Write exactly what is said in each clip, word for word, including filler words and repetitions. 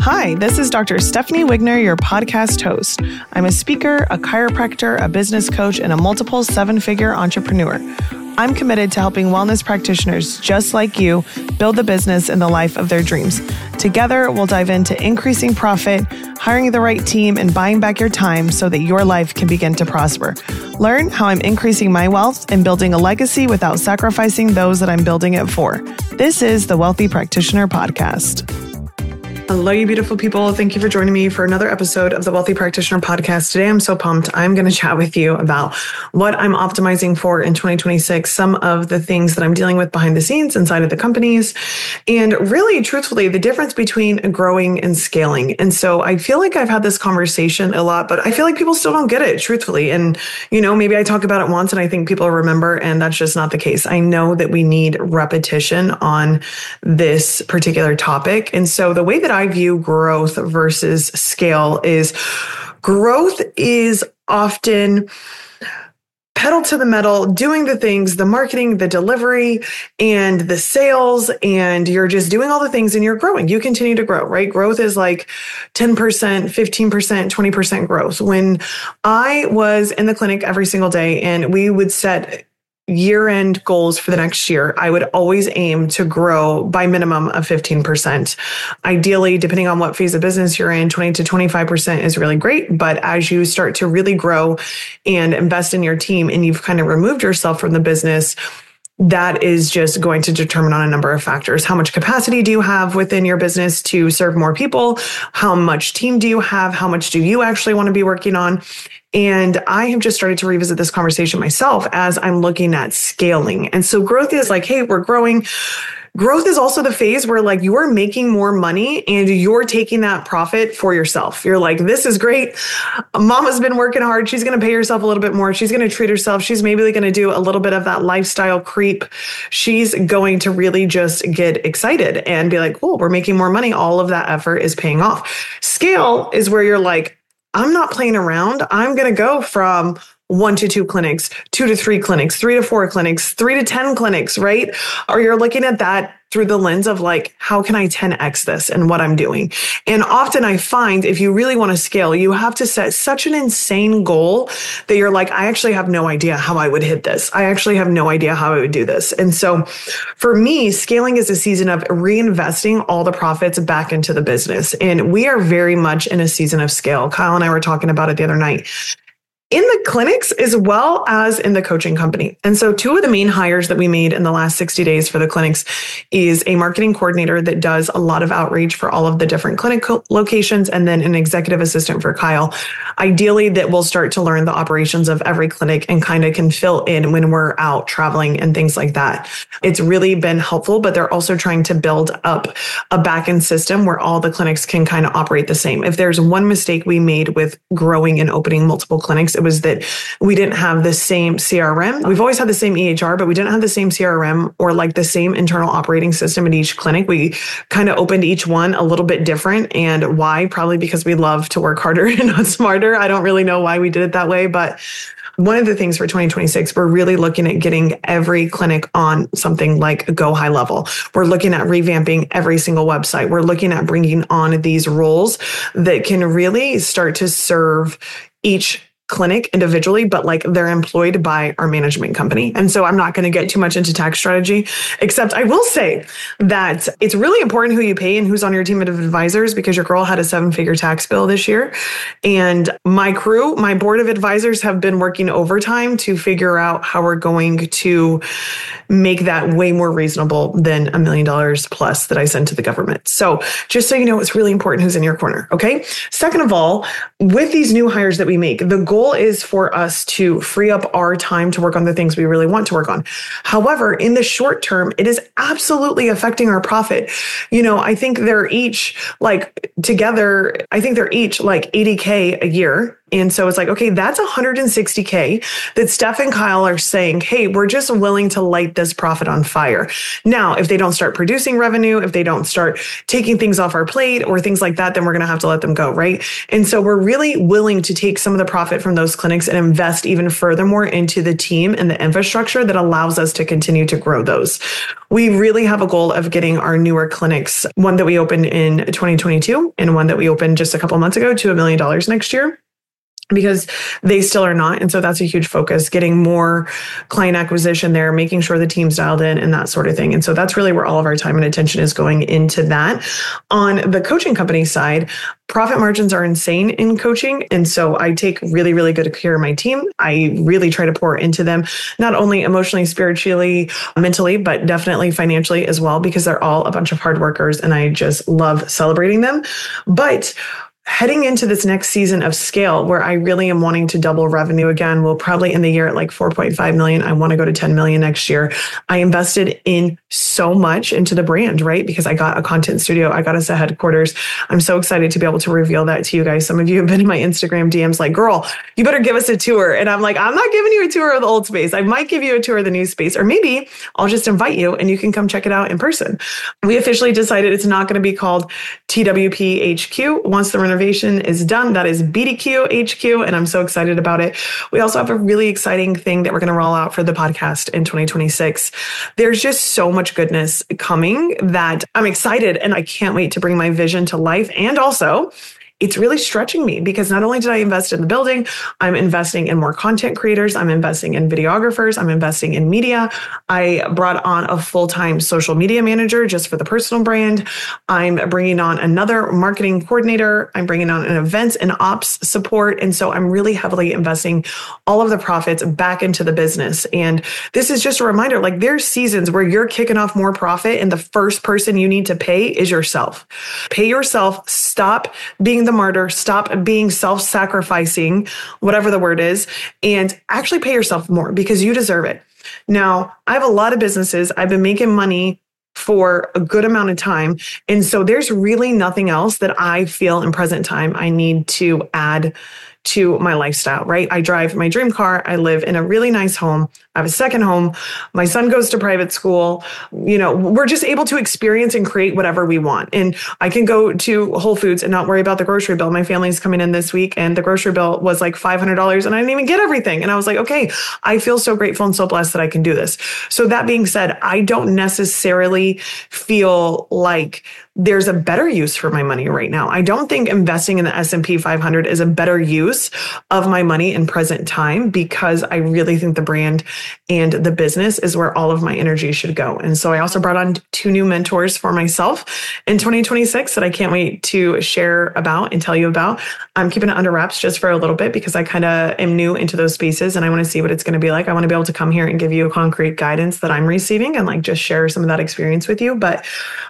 Hi, this is Doctor Stephanie Wigner, your podcast host. I'm a speaker, a chiropractor, a business coach, and a multiple seven-figure entrepreneur. I'm committed to helping wellness practitioners just like you build the business and the life of their dreams. Together, we'll dive into increasing profit, hiring the right team, and buying back your time so that your life can begin to prosper. Learn how I'm increasing my wealth and building a legacy without sacrificing those that I'm building it for. This is the Wealthy Practitioner Podcast. Hello, you beautiful people. Thank you for joining me for another episode of the Wealthy Practitioner Podcast. Today, I'm so pumped. I'm going to chat with you about what I'm optimizing for in twenty twenty-six, some of the things that I'm dealing with behind the scenes inside of the companies, and really, truthfully, the difference between growing and scaling. And so I feel like I've had this conversation a lot, but I feel like people still don't get it, truthfully. And, you know, maybe I talk about it once and I think people remember, and that's just not the case. I know that we need repetition on this particular topic. And so the way that I view growth versus scale is growth is often pedal to the metal, doing the things, the marketing, the delivery, and the sales, and you're just doing all the things and you're growing. You continue to grow, right? Growth is like ten percent, fifteen percent, twenty percent growth. When I was in the clinic every single day and we would set year-end goals for the next year, I would always aim to grow by minimum of fifteen percent. Ideally, depending on what phase of business you're in, twenty to twenty-five percent is really great. But as you start to really grow and invest in your team and you've kind of removed yourself from the business, that is just going to determine on a number of factors. How much capacity do you have within your business to serve more people? How much team do you have? How much do you actually want to be working on? And I have just started to revisit this conversation myself as I'm looking at scaling. And so growth is like, hey, we're growing. Growth is also the phase where like you're making more money and you're taking that profit for yourself. You're like, this is great. Mama's been working hard. She's going to pay herself a little bit more. She's going to treat herself. She's maybe going to do a little bit of that lifestyle creep. She's going to really just get excited and be like, cool, we're making more money. All of that effort is paying off. Scale is where you're like, I'm not playing around. I'm going to go from one to two clinics, two to three clinics, three to four clinics, three to ten clinics, right? Or you're looking at that through the lens of like, how can I ten X this and what I'm doing? And often I find if you really want to scale, you have to set such an insane goal that you're like, I actually have no idea how I would hit this. I actually have no idea how I would do this. And so for me, scaling is a season of reinvesting all the profits back into the business. And we are very much in a season of scale. Kyle and I were talking about it the other night. In the clinics as well as in the coaching company. And so two of the main hires that we made in the last sixty days for the clinics is a marketing coordinator that does a lot of outreach for all of the different clinic locations, and then an executive assistant for Kyle. Ideally, that will start to learn the operations of every clinic and kind of can fill in when we're out traveling and things like that. It's really been helpful, but they're also trying to build up a back-end system where all the clinics can kind of operate the same. If there's one mistake we made with growing and opening multiple clinics, it was that we didn't have the same C R M. We've always had the same E H R, but we didn't have the same C R M or like the same internal operating system at each clinic. We kind of opened each one a little bit different. And why? Probably because we love to work harder and not smarter. I don't really know why we did it that way, but one of the things for twenty twenty-six, we're really looking at getting every clinic on something like Go High Level. We're looking at revamping every single website. We're looking at bringing on these roles that can really start to serve each clinic individually, but like they're employed by our management company. And so I'm not going to get too much into tax strategy, except I will say that it's really important who you pay and who's on your team of advisors, because your girl had a seven figure tax bill this year. And my crew, my board of advisors have been working overtime to figure out how we're going to make that way more reasonable than a million dollars plus that I send to the government. So just so you know, it's really important who's in your corner. Okay. Second of all, with these new hires that we make, the goal is for us to free up our time to work on the things we really want to work on. However, in the short term, it is absolutely affecting our profit. You know, I think they're each like together, I think they're each like eighty K a year. And so it's like, okay, that's one hundred sixty K that Steph and Kyle are saying, hey, we're just willing to light this profit on fire. Now, if they don't start producing revenue, if they don't start taking things off our plate or things like that, then we're going to have to let them go, right? And so we're really willing to take some of the profit from those clinics and invest even furthermore into the team and the infrastructure that allows us to continue to grow those. We really have a goal of getting our newer clinics, one that we opened in twenty twenty-two and one that we opened just a couple months ago, to a million dollars next year, because they still are not. And so that's a huge focus, getting more client acquisition there, making sure the team's dialed in and that sort of thing. And so that's really where all of our time and attention is going into that. On the coaching company side, profit margins are insane in coaching. And so I take really, really good care of my team. I really try to pour into them, not only emotionally, spiritually, mentally, but definitely financially as well, because they're all a bunch of hard workers and I just love celebrating them. But heading into this next season of scale, where I really am wanting to double revenue again, we'll probably end the year at like four point five million. I want to go to ten million next year. I invested in so much into the brand, right? Because I got a content studio. I got us a headquarters. I'm so excited to be able to reveal that to you guys. Some of you have been in my Instagram D Ms like, girl, you better give us a tour. And I'm like, I'm not giving you a tour of the old space. I might give you a tour of the new space, or maybe I'll just invite you and you can come check it out in person. We officially decided it's not going to be called T W P H Q. Once the renovation is done, that is B D Q H Q, and I'm so excited about it. We also have a really exciting thing that we're going to roll out for the podcast in twenty twenty-six. There's just so much goodness coming that I'm excited, and I can't wait to bring my vision to life. And also, it's really stretching me because not only did I invest in the building, I'm investing in more content creators. I'm investing in videographers. I'm investing in media. I brought on a full-time social media manager just for the personal brand. I'm bringing on another marketing coordinator. I'm bringing on an events and ops support. And so I'm really heavily investing all of the profits back into the business. And this is just a reminder, like there's seasons where you're kicking off more profit and the first person you need to pay is yourself. Pay yourself. Stop being the martyr, stop being self-sacrificing, whatever the word is, and actually pay yourself more because you deserve it. Now, I have a lot of businesses. I've been making money for a good amount of time. And so there's really nothing else that I feel in present time I need to add to my lifestyle, right? I drive my dream car. I live in a really nice home. I have a second home. My son goes to private school. You know, we're just able to experience and create whatever we want. And I can go to Whole Foods and not worry about the grocery bill. My family's coming in this week and the grocery bill was like five hundred dollars and I didn't even get everything. And I was like, okay, I feel so grateful and so blessed that I can do this. So that being said, I don't necessarily feel like there's a better use for my money right now. I don't think investing in the S and P five hundred is a better use of my money in present time because I really think the brand and the business is where all of my energy should go. And so I also brought on two new mentors for myself in twenty twenty-six that I can't wait to share about and tell you about. I'm keeping it under wraps just for a little bit because I kind of am new into those spaces and I want to see what it's going to be like. I want to be able to come here and give you a concrete guidance that I'm receiving and like just share some of that experience with you. But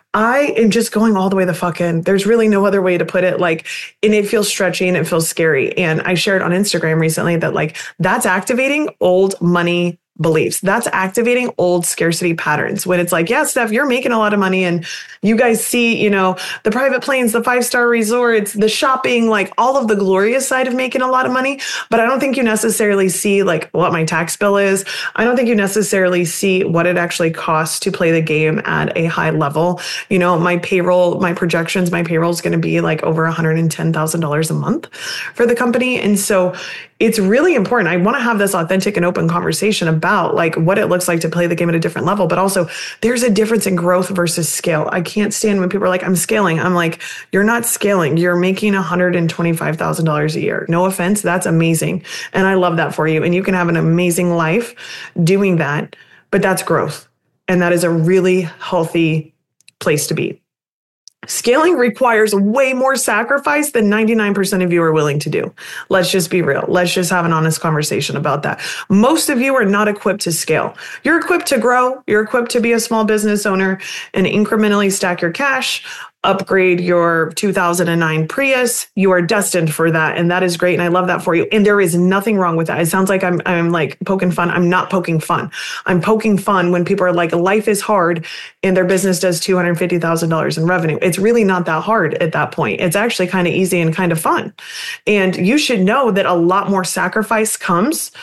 I am just going all the way the fuck in. There's really no other way to put it. Like, and it feels stretchy and it feels scary. And I shared on Instagram recently that like, that's activating old money beliefs. That's activating old scarcity patterns when it's like, yeah, Steph, you're making a lot of money and you guys see, you know, the private planes, the five-star resorts, the shopping, like all of the glorious side of making a lot of money. But I don't think you necessarily see like what my tax bill is. I don't think you necessarily see what it actually costs to play the game at a high level. You know, my payroll, my projections, my payroll is going to be like over one hundred ten thousand dollars a month for the company. And so it's really important. I want to have this authentic and open conversation about like what it looks like to play the game at a different level, but also there's a difference in growth versus scale. I can't stand when people are like, I'm scaling. I'm like, you're not scaling. You're making one hundred twenty-five thousand dollars a year. No offense. That's amazing. And I love that for you. And you can have an amazing life doing that, but that's growth. And that is a really healthy place to be. Scaling requires way more sacrifice than ninety-nine percent of you are willing to do. Let's just be real. Let's just have an honest conversation about that. Most of you are not equipped to scale. You're equipped to grow. You're equipped to be a small business owner and incrementally stack your cash. upgrade your two thousand nine Prius. You are destined for that. And that is great. And I love that for you. And there is nothing wrong with that. It sounds like I'm, I'm like poking fun. I'm not poking fun. I'm poking fun when people are like, life is hard and their business does two hundred fifty thousand dollars in revenue. It's really not that hard at that point. It's actually kind of easy and kind of fun. And you should know that a lot more sacrifice comes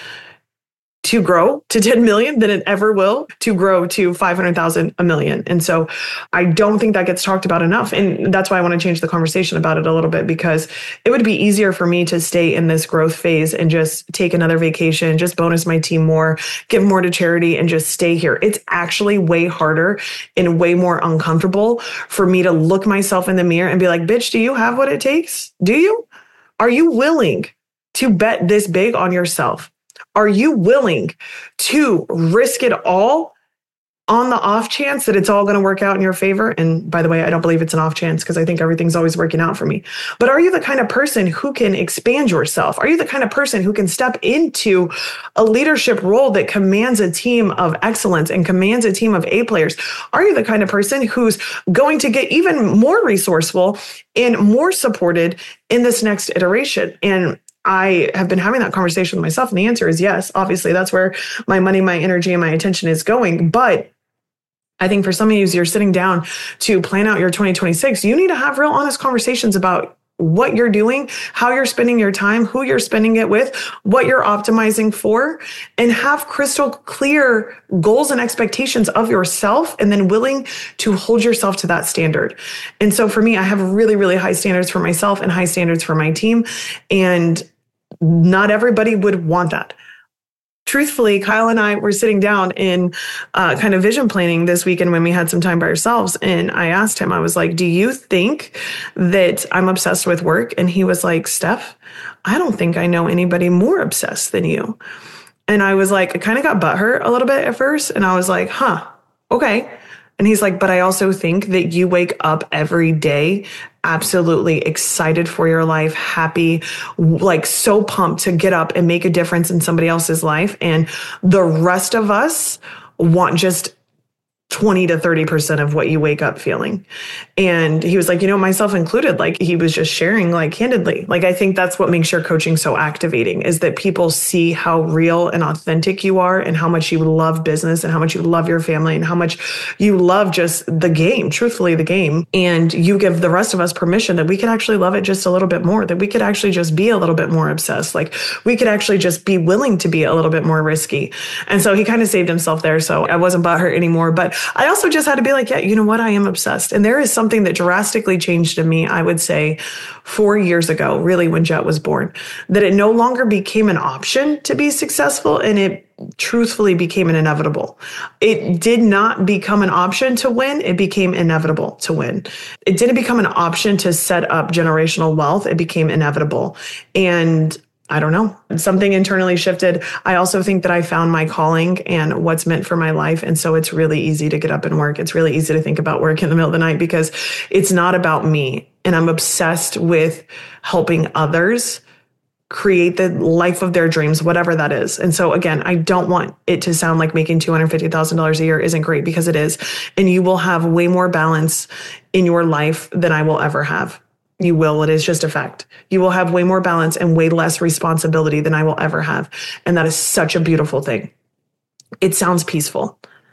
to grow to ten million than it ever will to grow to five hundred thousand, a million. And so I don't think that gets talked about enough. And that's why I want to change the conversation about it a little bit, because it would be easier for me to stay in this growth phase and just take another vacation, just bonus my team more, give more to charity, and just stay here. It's actually way harder and way more uncomfortable for me to look myself in the mirror and be like, bitch, do you have what it takes? Do you? Are you willing to bet this big on yourself? Are you willing to risk it all on the off chance that it's all going to work out in your favor? And by the way, I don't believe it's an off chance because I think everything's always working out for me. But are you the kind of person who can expand yourself? Are you the kind of person who can step into a leadership role that commands a team of excellence and commands a team of A players? Are you the kind of person who's going to get even more resourceful and more supported in this next iteration? And I have been having that conversation with myself, and the answer is yes. Obviously, that's where my money, my energy, and my attention is going. But I think for some of you, as you're sitting down to plan out your twenty twenty-six, you need to have real honest conversations about what you're doing, how you're spending your time, who you're spending it with, what you're optimizing for, and have crystal clear goals and expectations of yourself, and then willing to hold yourself to that standard. And so for me, I have really, really high standards for myself and high standards for my team. And not everybody would want that. Truthfully, Kyle and I were sitting down in uh, kind of vision planning this weekend when we had some time by ourselves. And I asked him, I was like, do you think that I'm obsessed with work? And he was like, Steph, I don't think I know anybody more obsessed than you. And I was like, I kind of got butthurt a little bit at first. And I was like, huh, okay. And he's like, but I also think that you wake up every day absolutely excited for your life, happy, like so pumped to get up and make a difference in somebody else's life. And the rest of us want just twenty to thirty percent of what you wake up feeling. And he was like, you know, myself included, like he was just sharing like candidly. Like, I think that's what makes your coaching so activating, is that people see how real and authentic you are, and how much you love business, and how much you love your family, and how much you love just the game, truthfully the game. And you give the rest of us permission that we could actually love it just a little bit more, that we could actually just be a little bit more obsessed. Like we could actually just be willing to be a little bit more risky. And so he kind of saved himself there. So I wasn't butthurt anymore, but I also just had to be like, yeah, you know what? I am obsessed. And there is something that drastically changed in me, I would say four years ago, really when Jet was born, that it no longer became an option to be successful, and it truthfully became an inevitable. It did not become an option to win. It became inevitable to win. It didn't become an option to set up generational wealth. It became inevitable. And I don't know. Something internally shifted. I also think that I found my calling and what's meant for my life. And so it's really easy to get up and work. It's really easy to think about work in the middle of the night because it's not about me. And I'm obsessed with helping others create the life of their dreams, whatever that is. And so again, I don't want it to sound like making two hundred fifty thousand dollars a year isn't great, because it is. And you will have way more balance in your life than I will ever have. You will. It is just a fact. You will have way more balance and way less responsibility than I will ever have. And that is such a beautiful thing. It sounds peaceful.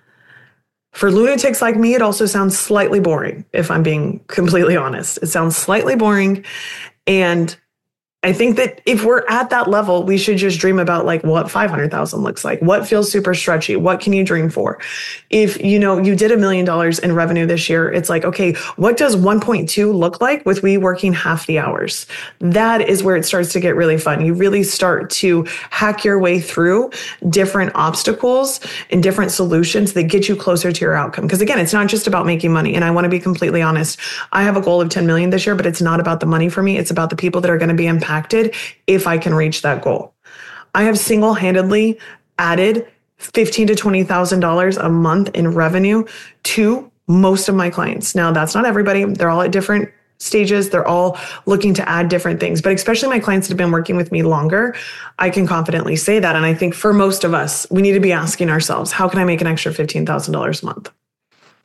For lunatics like me, it also sounds slightly boring, if I'm being completely honest. It sounds slightly boring. And I think that if we're at that level, we should just dream about like what five hundred thousand looks like. What feels super stretchy? What can you dream for? If, you know, you did a million dollars in revenue this year, it's like, okay, what does one point two look like with we working half the hours? That is where it starts to get really fun. You really start to hack your way through different obstacles and different solutions that get you closer to your outcome. Because again, it's not just about making money. And I want to be completely honest. I have a goal of ten million this year, but it's not about the money for me. It's about the people that are going to be impacted if I can reach that goal. I have single-handedly added fifteen thousand to twenty thousand dollars a month in revenue to most of my clients. Now, that's not everybody. They're all at different stages. They're all looking to add different things, but especially my clients that have been working with me longer, I can confidently say that. And I think for most of us, we need to be asking ourselves, how can I make an extra fifteen thousand dollars a month?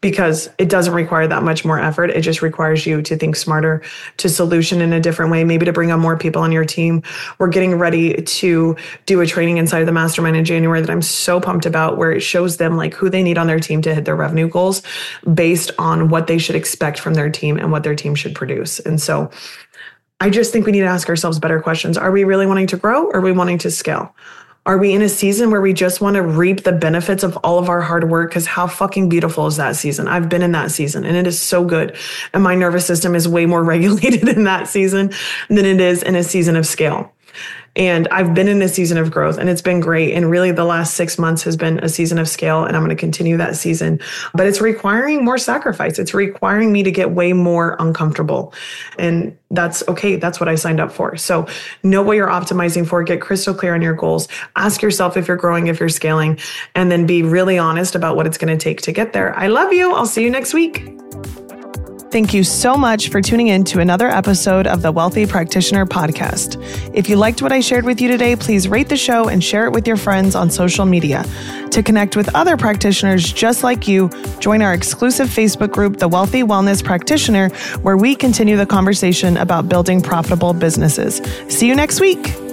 because it doesn't require that much more effort. It just requires you to think smarter, to solution in a different way, maybe to bring on more people on your team. We're getting ready to do a training inside of the mastermind in January that I'm so pumped about, where it shows them like who they need on their team to hit their revenue goals based on what they should expect from their team and what their team should produce. And so I just think we need to ask ourselves better questions. Are we really wanting to grow, or are we wanting to scale? Are we in a season where we just want to reap the benefits of all of our hard work? Because how fucking beautiful is that season? I've been in that season and it is so good. And my nervous system is way more regulated in that season than it is in a season of scale. And I've been in a season of growth and it's been great. And really the last six months has been a season of scale, and I'm going to continue that season, but it's requiring more sacrifice. It's requiring me to get way more uncomfortable. And that's okay. That's what I signed up for. So know what you're optimizing for, get crystal clear on your goals, ask yourself if you're growing, if you're scaling, and then be really honest about what it's going to take to get there. I love you. I'll see you next week. Thank you so much for tuning in to another episode of the Wealthy Practitioner Podcast. If you liked what I shared with you today, please rate the show and share it with your friends on social media. To connect with other practitioners just like you, join our exclusive Facebook group, The Wealthy Wellness Practitioner, where we continue the conversation about building profitable businesses. See you next week.